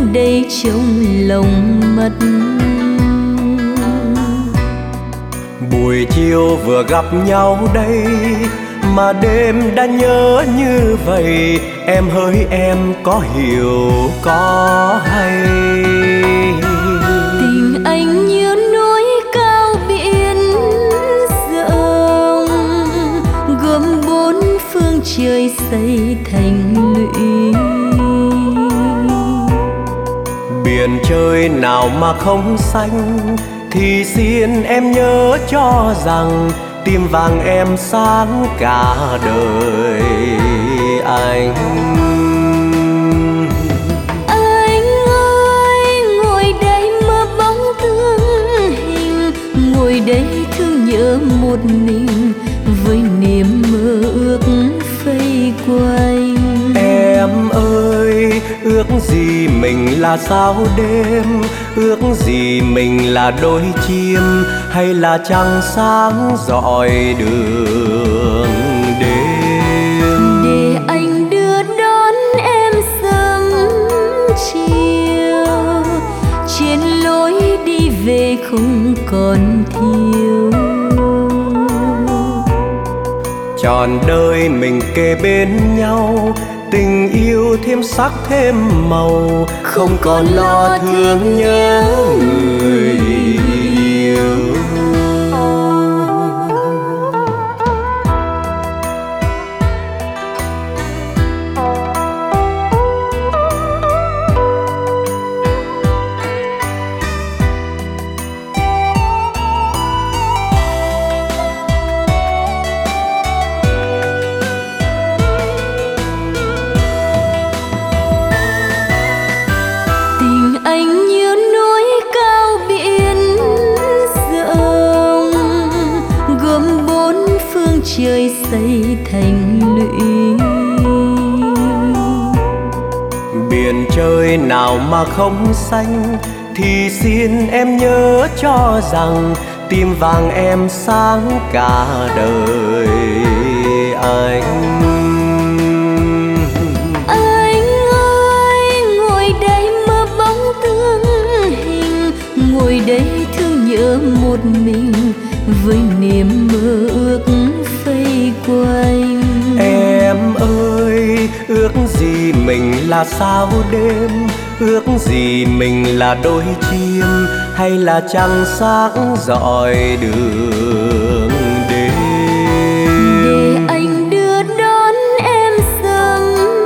đây trong lòng mất. Buổi chiều vừa gặp nhau đây mà đêm đã nhớ như vậy. Em hỡi em có hiểu có hay. Tình anh như núi cao biển rộng, gồm bốn phương trời xây thành lũy. Biển trời nào mà không xanh, thì xin em nhớ cho rằng tim vàng em sáng cả đời anh. Anh ơi, ngồi đây mơ bóng thương hình, ngồi đây thương nhớ một mình với niềm mơ ước vây quanh. Em ơi, ước gì mình là sao đêm, ước gì mình là đôi chim, hay là trăng sáng rọi đường đêm. Để anh đưa đón em sớm chiều, trên lối đi về không còn thiếu. Trọn đời mình kề bên nhau, tình yêu thêm sắc thêm màu, không còn lo thương nhớ người yêu. Anh như núi cao biển rộng, gồm bốn phương trời xây thành lũy. Biển trời nào mà không xanh, thì xin em nhớ cho rằng tim vàng em sáng cả đời anh. Ngồi đây thương nhớ một mình với niềm mơ ước vây quanh. Em ơi, ước gì mình là sao đêm, ước gì mình là đôi chim, hay là trăng sáng rọi đường đêm. Để anh đưa đón em sớm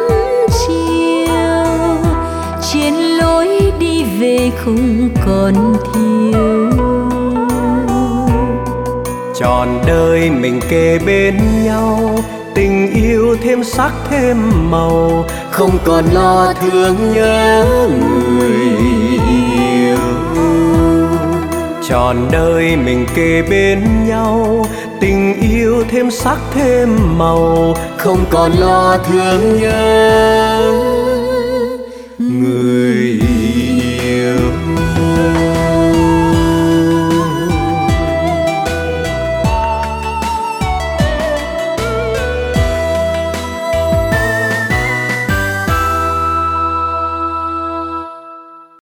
chiều, trên lối đi về không còn thiếu. Trọn đời mình kề bên nhau, tình yêu thêm sắc thêm màu, không còn lo thương nhớ người yêu. Trọn đời mình kề bên nhau, tình yêu thêm sắc thêm màu, không còn lo thương nhớ